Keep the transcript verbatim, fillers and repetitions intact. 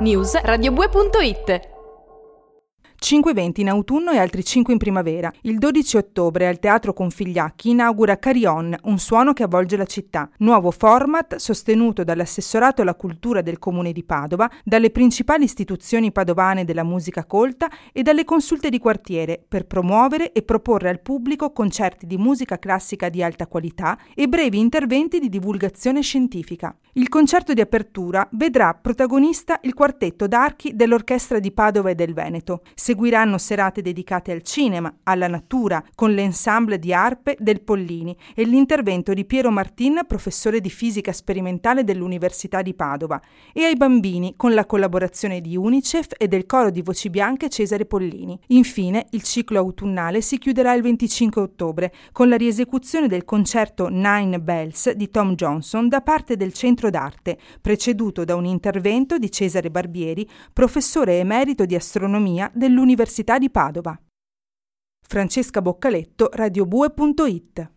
News radiobue punto it. cinque eventi in autunno e altri cinque in primavera. Il dodici ottobre al Teatro Configliacchi inaugura Carillon, un suono che avvolge la città. Nuovo format sostenuto dall'Assessorato alla Cultura del Comune di Padova, dalle principali istituzioni padovane della musica colta e dalle consulte di quartiere per promuovere e proporre al pubblico concerti di musica classica di alta qualità e brevi interventi di divulgazione scientifica. Il concerto di apertura vedrà protagonista il quartetto d'archi dell'Orchestra di Padova e del Veneto. Seguiranno serate dedicate al cinema, alla natura, con l'ensemble di arpe del Pollini e l'intervento di Piero Martin, professore di fisica sperimentale dell'Università di Padova, e ai bambini con la collaborazione di UNICEF e del coro di voci bianche Cesare Pollini. Infine, il ciclo autunnale si chiuderà il venticinque ottobre con la riesecuzione del concerto Nine Bells di Tom Johnson da parte del Centro d'Arte, preceduto da un intervento di Cesare Barbieri, professore emerito di astronomia dell'Università di Padova. Francesca Boccaletto, radiobue punto it.